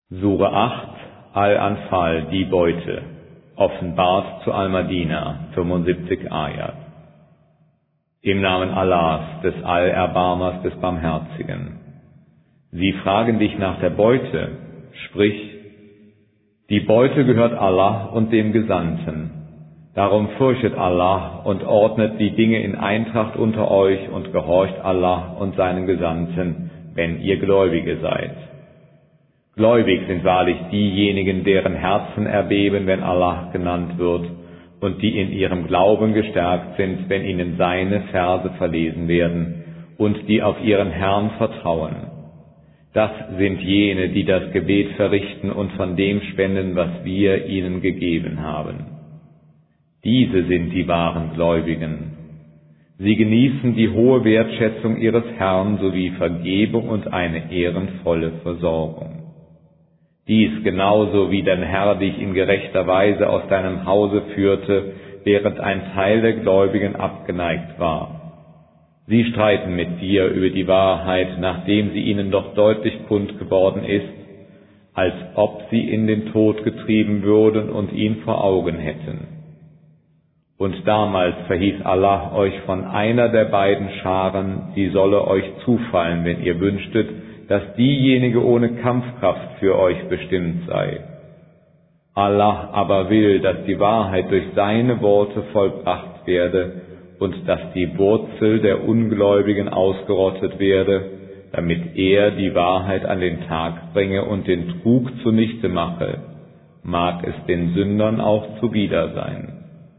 Sure 8, Al-Anfal, die Beute, offenbart zu Al-Madina, 75 Ayat. Im Namen Allahs, des Allerbarmers, des Barmherzigen. Sie fragen dich nach der Beute, sprich, die Beute gehört Allah und dem Gesandten. Darum fürchtet Allah und ordnet die Dinge in Eintracht unter euch und gehorcht Allah und seinem Gesandten, wenn ihr Gläubige seid. Gläubig sind wahrlich diejenigen, deren Herzen erbeben, wenn Allah genannt wird, und die in ihrem Glauben gestärkt sind, wenn ihnen seine Verse verlesen werden, und die auf ihren Herrn vertrauen. Das sind jene, die das Gebet verrichten und von dem spenden, was wir ihnen gegeben haben. Diese sind die wahren Gläubigen. Sie genießen die hohe Wertschätzung ihres Herrn sowie Vergebung und eine ehrenvolle Versorgung. Dies genauso wie dein Herr dich in gerechter Weise aus deinem Hause führte, während ein Teil der Gläubigen abgeneigt war. Sie streiten mit dir über die Wahrheit, nachdem sie ihnen doch deutlich kund geworden ist, als ob sie in den Tod getrieben würden und ihn vor Augen hätten. Und damals verhieß Allah euch von einer der beiden Scharen, die solle euch zufallen, wenn ihr wünschtet, dass diejenige ohne Kampfkraft für euch bestimmt sei. Allah aber will, dass die Wahrheit durch seine Worte vollbracht werde und dass die Wurzel der Ungläubigen ausgerottet werde, damit er die Wahrheit an den Tag bringe und den Trug zunichte mache, mag es den Sündern auch zuwider sein.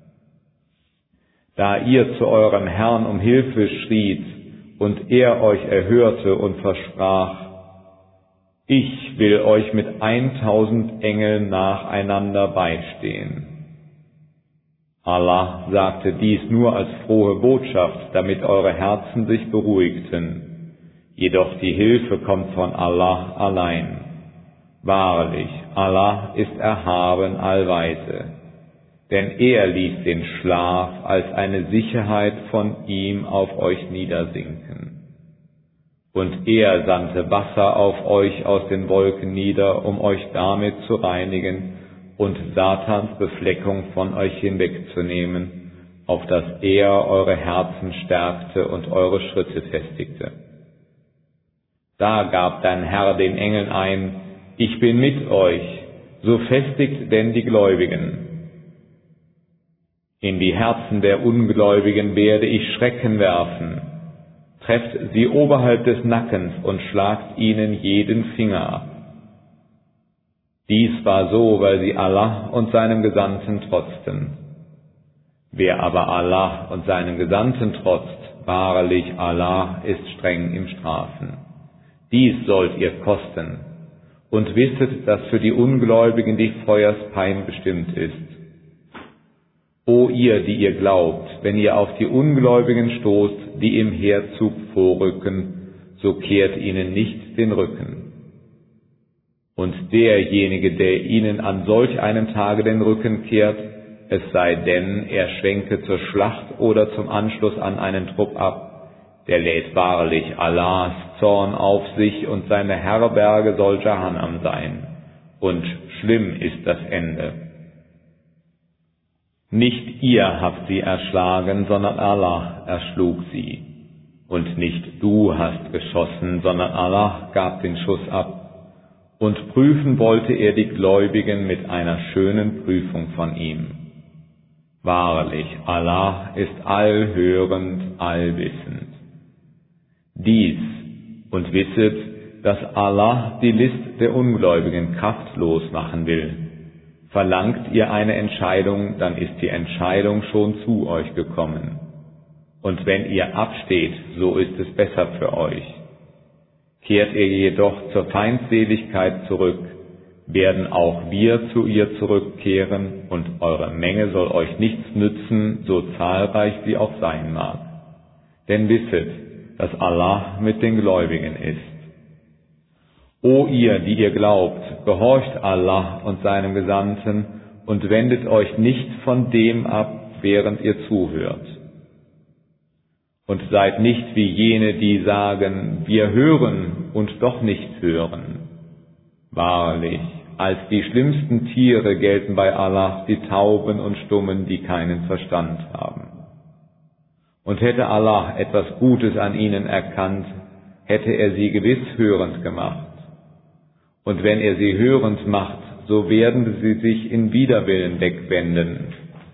Da ihr zu eurem Herrn um Hilfe schriet und er euch erhörte und versprach, ich will euch mit 1000 Engeln nacheinander beistehen. Allah sagte dies nur als frohe Botschaft, damit eure Herzen sich beruhigten. Jedoch die Hilfe kommt von Allah allein. Wahrlich, Allah ist erhaben allweise. Denn er ließ den Schlaf als eine Sicherheit von ihm auf euch niedersinken. Und er sandte Wasser auf euch aus den Wolken nieder, um euch damit zu reinigen und Satans Befleckung von euch hinwegzunehmen, auf dass er eure Herzen stärkte und eure Schritte festigte. Da gab dein Herr den Engeln ein, ich bin mit euch, so festigt denn die Gläubigen. In die Herzen der Ungläubigen werde ich Schrecken werfen. Trefft sie oberhalb des Nackens und schlagt ihnen jeden Finger ab. Dies war so, weil sie Allah und seinem Gesandten trotzten. Wer aber Allah und seinem Gesandten trotzt, wahrlich Allah ist streng im Strafen. Dies sollt ihr kosten. Und wisset, dass für die Ungläubigen die Feuerspein bestimmt ist. O ihr, die ihr glaubt, wenn ihr auf die Ungläubigen stoßt, die im Heerzug vorrücken, so kehrt ihnen nicht den Rücken. Und derjenige, der ihnen an solch einem Tage den Rücken kehrt, es sei denn, er schwenke zur Schlacht oder zum Anschluss an einen Trupp ab, der lädt wahrlich Allahs Zorn auf sich und seine Herberge soll Jahannam sein. Und schlimm ist das Ende. Nicht ihr habt sie erschlagen, sondern Allah erschlug sie. Und nicht du hast geschossen, sondern Allah gab den Schuss ab. Und prüfen wollte er die Gläubigen mit einer schönen Prüfung von ihm. Wahrlich, Allah ist allhörend, allwissend. Dies und wisset, dass Allah die List der Ungläubigen kraftlos machen will. Verlangt ihr eine Entscheidung, dann ist die Entscheidung schon zu euch gekommen. Und wenn ihr absteht, so ist es besser für euch. Kehrt ihr jedoch zur Feindseligkeit zurück, werden auch wir zu ihr zurückkehren, und eure Menge soll euch nichts nützen, so zahlreich sie auch sein mag. Denn wisset, dass Allah mit den Gläubigen ist. O ihr, die ihr glaubt, gehorcht Allah und seinem Gesandten und wendet euch nicht von dem ab, während ihr zuhört. Und seid nicht wie jene, die sagen, wir hören und doch nicht hören. Wahrlich, als die schlimmsten Tiere gelten bei Allah die Tauben und Stummen, die keinen Verstand haben. Und hätte Allah etwas Gutes an ihnen erkannt, hätte er sie gewiss hörend gemacht. Und wenn er sie hörend macht, so werden sie sich in Widerwillen wegwenden.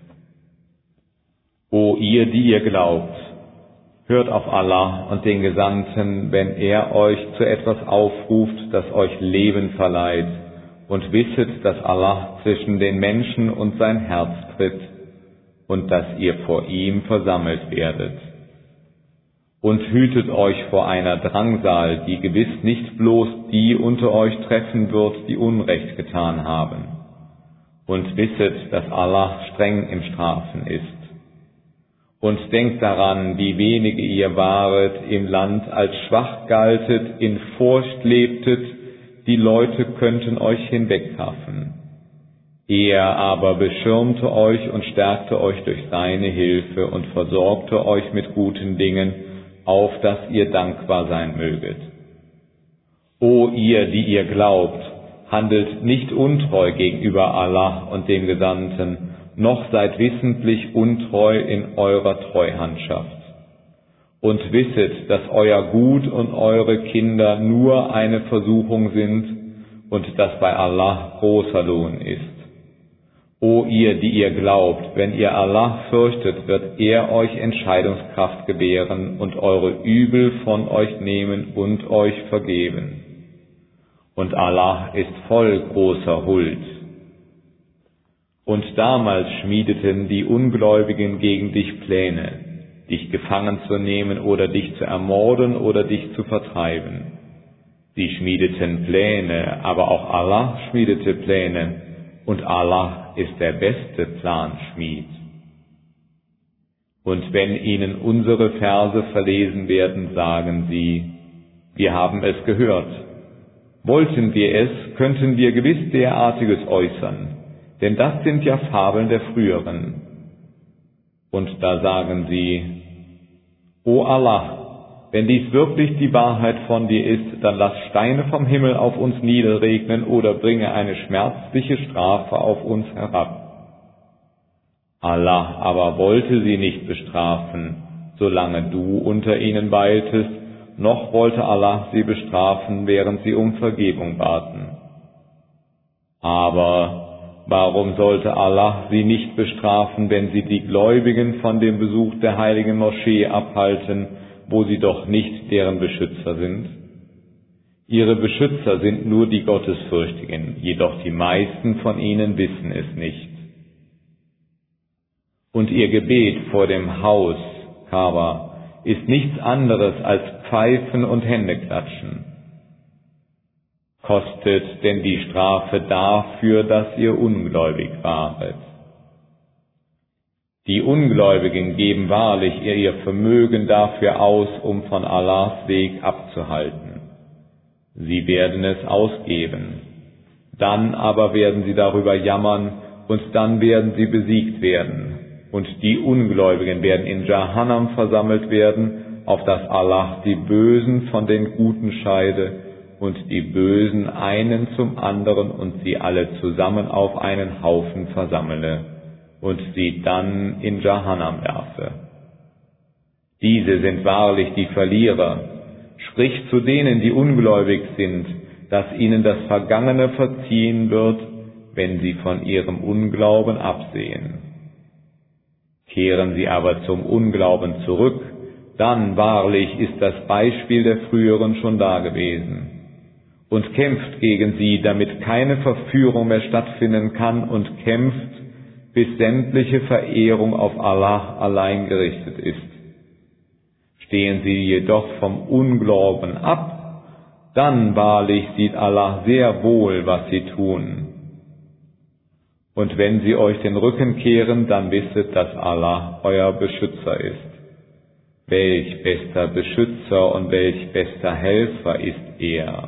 O ihr, die ihr glaubt, hört auf Allah und den Gesandten, wenn er euch zu etwas aufruft, das euch Leben verleiht, und wisset, dass Allah zwischen den Menschen und sein Herz tritt, und dass ihr vor ihm versammelt werdet. Und hütet euch vor einer Drangsal, die gewiss nicht bloß die unter euch treffen wird, die Unrecht getan haben. Und wisset, dass Allah streng im Strafen ist. Und denkt daran, wie wenige ihr waret, im Land als schwach galtet, in Furcht lebtet, die Leute könnten euch hinweghaffen. Er aber beschirmte euch und stärkte euch durch seine Hilfe und versorgte euch mit guten Dingen, auf dass ihr dankbar sein möget. O ihr, die ihr glaubt, handelt nicht untreu gegenüber Allah und dem Gesandten, noch seid wissentlich untreu in eurer Treuhandschaft. Und wisset, dass euer Gut und eure Kinder nur eine Versuchung sind und dass bei Allah großer Lohn ist. O ihr, die ihr glaubt, wenn ihr Allah fürchtet, wird er euch Entscheidungskraft gewähren und eure Übel von euch nehmen und euch vergeben. Und Allah ist voll großer Huld. Und damals schmiedeten die Ungläubigen gegen dich Pläne, dich gefangen zu nehmen oder dich zu ermorden oder dich zu vertreiben. Sie schmiedeten Pläne, aber auch Allah schmiedete Pläne, und Allah ist der beste Planschmied. Und wenn ihnen unsere Verse verlesen werden, sagen sie, wir haben es gehört. Wollten wir es, könnten wir gewiss derartiges äußern, denn das sind ja Fabeln der Früheren. Und da sagen sie, O Allah, wenn dies wirklich die Wahrheit von dir ist, dann lass Steine vom Himmel auf uns niederregnen oder bringe eine schmerzliche Strafe auf uns herab. Allah aber wollte sie nicht bestrafen, solange du unter ihnen weiltest, noch wollte Allah sie bestrafen, während sie um Vergebung baten. Aber warum sollte Allah sie nicht bestrafen, wenn sie die Gläubigen von dem Besuch der heiligen Moschee abhalten, wo sie doch nicht deren Beschützer sind? Ihre Beschützer sind nur die Gottesfürchtigen, jedoch die meisten von ihnen wissen es nicht. Und ihr Gebet vor dem Haus, Kaaba, ist nichts anderes als Pfeifen und Händeklatschen. Kostet denn die Strafe dafür, dass ihr ungläubig waret. Die Ungläubigen geben wahrlich ihr Vermögen dafür aus, um von Allahs Weg abzuhalten. Sie werden es ausgeben. Dann aber werden sie darüber jammern und dann werden sie besiegt werden. Und die Ungläubigen werden in Jahannam versammelt werden, auf dass Allah die Bösen von den Guten scheide und die Bösen einen zum anderen und sie alle zusammen auf einen Haufen versammle und sie dann in Jahannam werfe. Diese sind wahrlich die Verlierer. Sprich zu denen, die ungläubig sind, dass ihnen das Vergangene verziehen wird, wenn sie von ihrem Unglauben absehen. Kehren sie aber zum Unglauben zurück, dann wahrlich ist das Beispiel der Früheren schon dagewesen. Und kämpft gegen sie, damit keine Verführung mehr stattfinden kann, und kämpft, bis sämtliche Verehrung auf Allah allein gerichtet ist. Stehen sie jedoch vom Unglauben ab, dann wahrlich sieht Allah sehr wohl, was sie tun. Und wenn sie euch den Rücken kehren, dann wisset, dass Allah euer Beschützer ist. Welch bester Beschützer und welch bester Helfer ist er.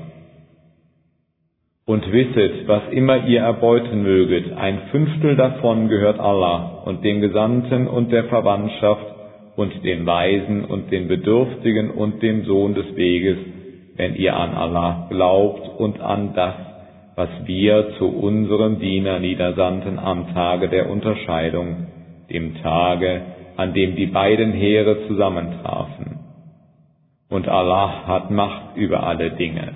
Und wisset, was immer ihr erbeuten möget, 1/5 davon gehört Allah und dem Gesandten und der Verwandtschaft und den Weisen und den Bedürftigen und dem Sohn des Weges, wenn ihr an Allah glaubt und an das, was wir zu unserem Diener niedersandten am Tage der Unterscheidung, dem Tage, an dem die beiden Heere zusammentrafen. Und Allah hat Macht über alle Dinge.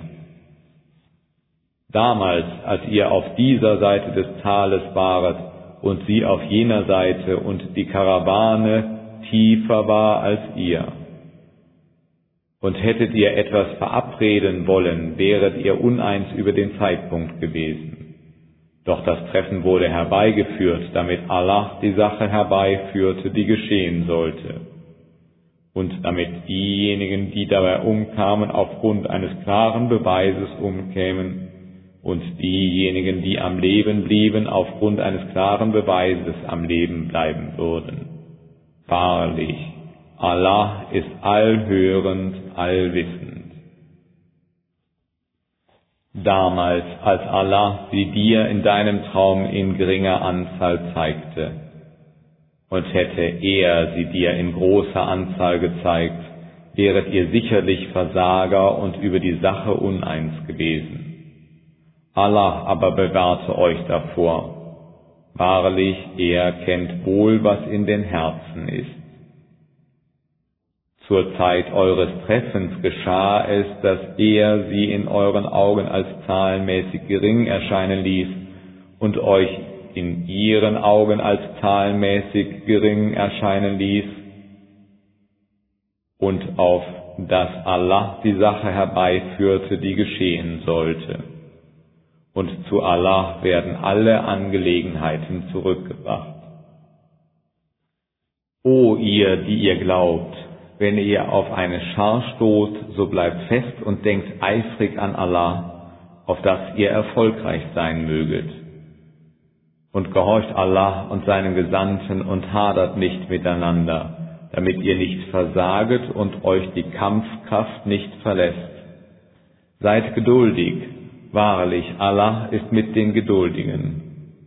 Damals, als ihr auf dieser Seite des Tales waret und sie auf jener Seite und die Karawane tiefer war als ihr. Und hättet ihr etwas verabreden wollen, wäret ihr uneins über den Zeitpunkt gewesen. Doch das Treffen wurde herbeigeführt, damit Allah die Sache herbeiführte, die geschehen sollte. Und damit diejenigen, die dabei umkamen, aufgrund eines klaren Beweises umkämen, und diejenigen, die am Leben blieben, aufgrund eines klaren Beweises am Leben bleiben würden. Wahrlich, Allah ist allhörend, allwissend. Damals, als Allah sie dir in deinem Traum in geringer Anzahl zeigte, und hätte er sie dir in großer Anzahl gezeigt, wäret ihr sicherlich Versager und über die Sache uneins gewesen. Allah aber bewahrte euch davor. Wahrlich, er kennt wohl, was in den Herzen ist. Zur Zeit eures Treffens geschah es, dass er sie in euren Augen als zahlenmäßig gering erscheinen ließ und euch in ihren Augen als zahlenmäßig gering erscheinen ließ, und auf dass Allah die Sache herbeiführte, die geschehen sollte. Und zu Allah werden alle Angelegenheiten zurückgebracht. O ihr, die ihr glaubt, wenn ihr auf eine Schar stoßt, so bleibt fest und denkt eifrig an Allah, auf dass ihr erfolgreich sein möget. Und gehorcht Allah und seinen Gesandten und hadert nicht miteinander, damit ihr nicht versaget und euch die Kampfkraft nicht verlässt. Seid geduldig, wahrlich, Allah ist mit den Geduldigen.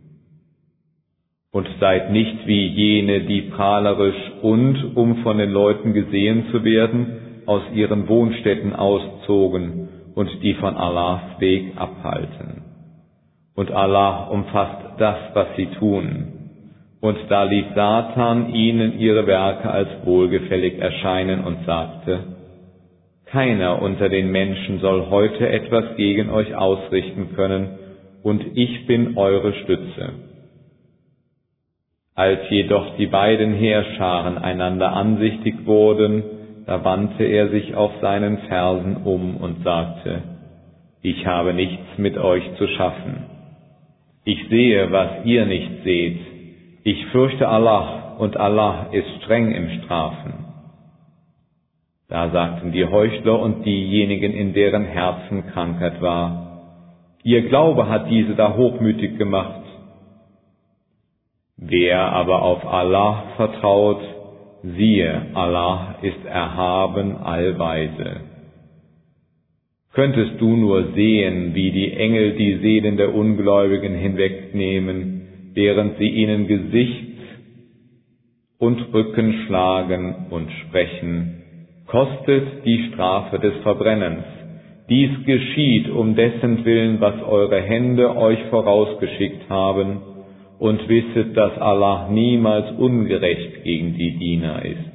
Und seid nicht wie jene, die prahlerisch und, um von den Leuten gesehen zu werden, aus ihren Wohnstätten auszogen und die von Allahs Weg abhalten. Und Allah umfasst das, was sie tun. Und da ließ Satan ihnen ihre Werke als wohlgefällig erscheinen und sagte: Keiner unter den Menschen soll heute etwas gegen euch ausrichten können, und ich bin eure Stütze. Als jedoch die beiden Heerscharen einander ansichtig wurden, da wandte er sich auf seinen Fersen um und sagte: Ich habe nichts mit euch zu schaffen. Ich sehe, was ihr nicht seht. Ich fürchte Allah, und Allah ist streng im Strafen. Da sagten die Heuchler und diejenigen, in deren Herzen Krankheit war: Ihr Glaube hat diese da hochmütig gemacht. Wer aber auf Allah vertraut, siehe, Allah ist erhaben allweise. Könntest du nur sehen, wie die Engel die Seelen der Ungläubigen hinwegnehmen, während sie ihnen Gesicht und Rücken schlagen und sprechen: Kostet die Strafe des Verbrennens. Dies geschieht um dessen Willen, was eure Hände euch vorausgeschickt haben, und wisset, dass Allah niemals ungerecht gegen die Diener ist.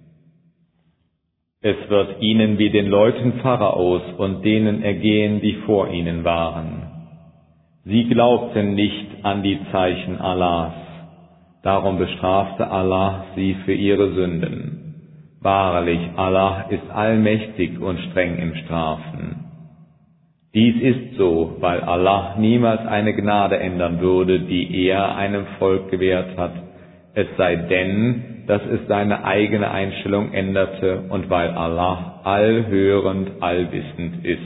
Es wird ihnen wie den Leuten Pharaos und denen ergehen, die vor ihnen waren. Sie glaubten nicht an die Zeichen Allahs, darum bestrafte Allah sie für ihre Sünden. Wahrlich, Allah ist allmächtig und streng im Strafen. Dies ist so, weil Allah niemals eine Gnade ändern würde, die er einem Volk gewährt hat, es sei denn, dass es seine eigene Einstellung änderte, und weil Allah allhörend, allwissend ist.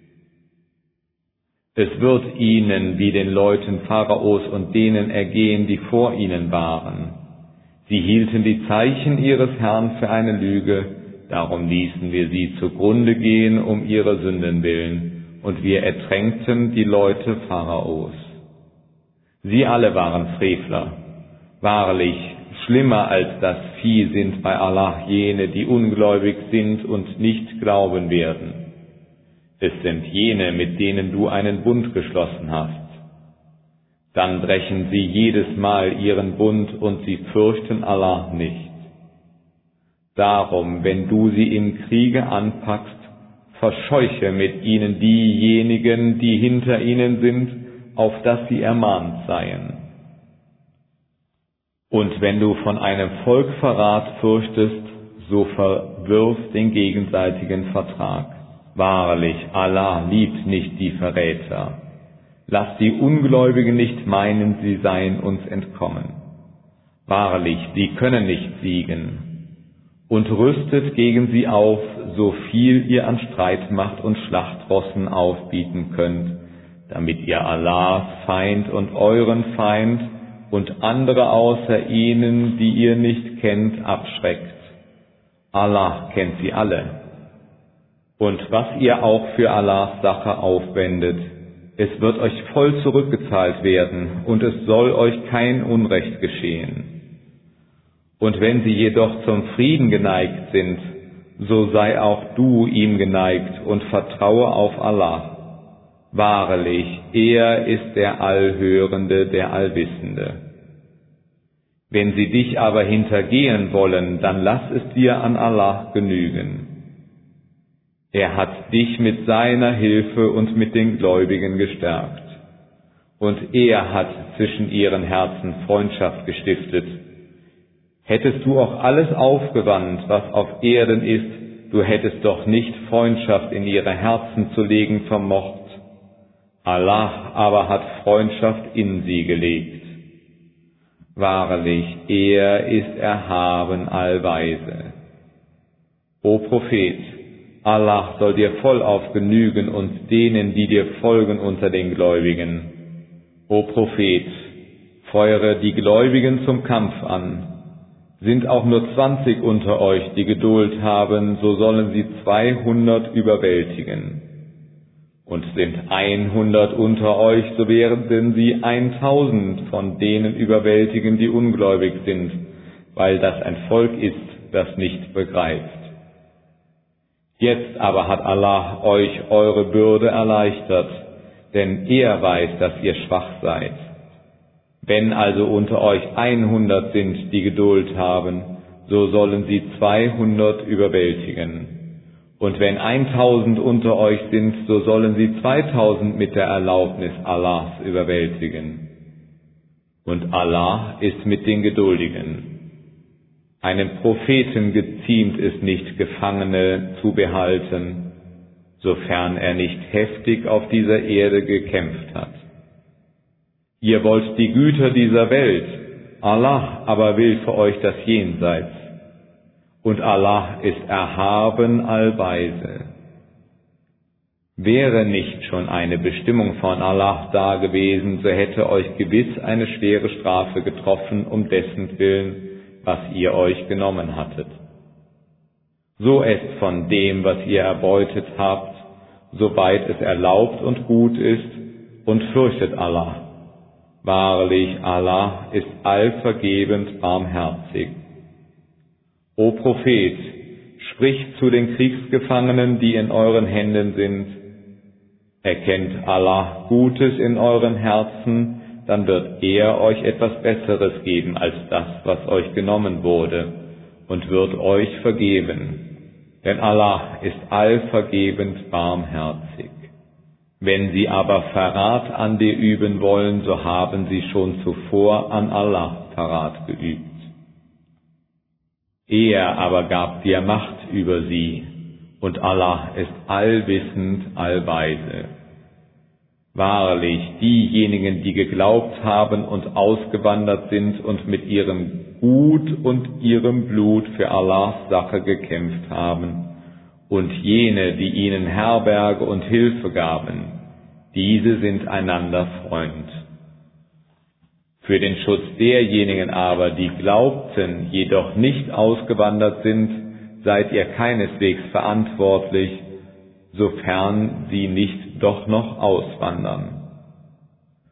Es wird ihnen wie den Leuten Pharaos und denen ergehen, die vor ihnen waren. Sie hielten die Zeichen ihres Herrn für eine Lüge, darum ließen wir sie zugrunde gehen um ihrer Sünden willen, und wir ertränkten die Leute Pharaos. Sie alle waren Frevler. Wahrlich, schlimmer als das Vieh sind bei Allah jene, die ungläubig sind und nicht glauben werden. Es sind jene, mit denen du einen Bund geschlossen hast. Dann brechen sie jedes Mal ihren Bund und sie fürchten Allah nicht. Darum, wenn du sie im Kriege anpackst, verscheuche mit ihnen diejenigen, die hinter ihnen sind, auf dass sie ermahnt seien. Und wenn du von einem Volk Verrat fürchtest, so verwirf den gegenseitigen Vertrag. Wahrlich, Allah liebt nicht die Verräter. Lass die Ungläubigen nicht meinen, sie seien uns entkommen. Wahrlich, sie können nicht siegen. Und rüstet gegen sie auf, so viel ihr an Streitmacht und Schlachtrossen aufbieten könnt, damit ihr Allahs Feind und euren Feind und andere außer ihnen, die ihr nicht kennt, abschreckt. Allah kennt sie alle. Und was ihr auch für Allahs Sache aufwendet, es wird euch voll zurückgezahlt werden, und es soll euch kein Unrecht geschehen. Und wenn sie jedoch zum Frieden geneigt sind, so sei auch du ihm geneigt und vertraue auf Allah. Wahrlich, er ist der Allhörende, der Allwissende. Wenn sie dich aber hintergehen wollen, dann lass es dir an Allah genügen. Er hat dich mit seiner Hilfe und mit den Gläubigen gestärkt. Und er hat zwischen ihren Herzen Freundschaft gestiftet. Hättest du auch alles aufgewandt, was auf Erden ist, du hättest doch nicht Freundschaft in ihre Herzen zu legen vermocht. Allah aber hat Freundschaft in sie gelegt. Wahrlich, er ist erhaben allweise. O Prophet, Allah soll dir vollauf genügen und denen, die dir folgen unter den Gläubigen. O Prophet, feuere die Gläubigen zum Kampf an. Sind auch nur 20 unter euch, die Geduld haben, so sollen sie 200 überwältigen. Und sind 100 unter euch, so werden sie 1000 von denen überwältigen, die ungläubig sind, weil das ein Volk ist, das nicht begreift. Jetzt aber hat Allah euch eure Bürde erleichtert, denn er weiß, dass ihr schwach seid. Wenn also unter euch 100 sind, die Geduld haben, so sollen sie 200 überwältigen. Und wenn 1000 unter euch sind, so sollen sie 2000 mit der Erlaubnis Allahs überwältigen. Und Allah ist mit den Geduldigen. Einem Propheten geziemt es nicht, Gefangene zu behalten, sofern er nicht heftig auf dieser Erde gekämpft hat. Ihr wollt die Güter dieser Welt, Allah aber will für euch das Jenseits. Und Allah ist erhaben allweise. Wäre nicht schon eine Bestimmung von Allah da gewesen, so hätte euch gewiss eine schwere Strafe getroffen, um dessen Willen, was ihr euch genommen hattet. So esst von dem, was ihr erbeutet habt, soweit es erlaubt und gut ist, und fürchtet Allah. Wahrlich, Allah ist allvergebend barmherzig. O Prophet, sprich zu den Kriegsgefangenen, die in euren Händen sind. Erkennt Allah Gutes in euren Herzen, dann wird er euch etwas Besseres geben als das, was euch genommen wurde, und wird euch vergeben. Denn Allah ist allvergebend barmherzig. Wenn sie aber Verrat an dir üben wollen, so haben sie schon zuvor an Allah Verrat geübt. Er aber gab dir Macht über sie, und Allah ist allwissend, allweise. Wahrlich, diejenigen, die geglaubt haben und ausgewandert sind und mit ihrem Gut und ihrem Blut für Allahs Sache gekämpft haben, und jene, die ihnen Herberge und Hilfe gaben, diese sind einander Freund. Für den Schutz derjenigen aber, die glaubten, jedoch nicht ausgewandert sind, seid ihr keineswegs verantwortlich, sofern sie nicht doch noch auswandern.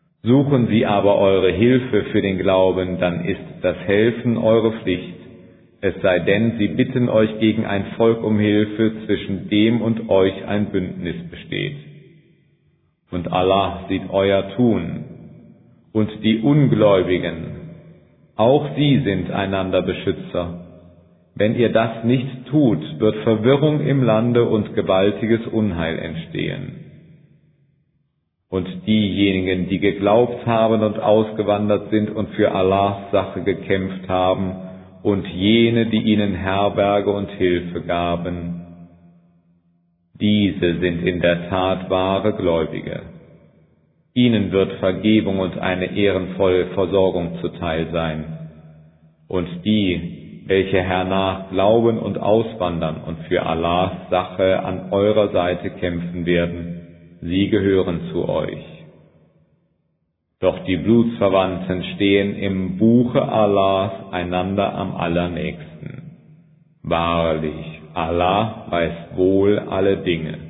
Suchen sie aber eure Hilfe für den Glauben, dann ist das Helfen eure Pflicht, es sei denn, sie bitten euch gegen ein Volk um Hilfe, zwischen dem und euch ein Bündnis besteht. Und Allah sieht euer Tun. Und die Ungläubigen, auch sie sind einander Beschützer. Wenn ihr das nicht tut, wird Verwirrung im Lande und gewaltiges Unheil entstehen. Und diejenigen, die geglaubt haben und ausgewandert sind und für Allahs Sache gekämpft haben, und jene, die ihnen Herberge und Hilfe gaben, diese sind in der Tat wahre Gläubige. Ihnen wird Vergebung und eine ehrenvolle Versorgung zuteil sein. Und die, welche hernach glauben und auswandern und für Allahs Sache an eurer Seite kämpfen werden, sie gehören zu euch. Doch die Blutsverwandten stehen im Buche Allahs einander am allernächsten. Wahrlich, Allah weiß wohl alle Dinge.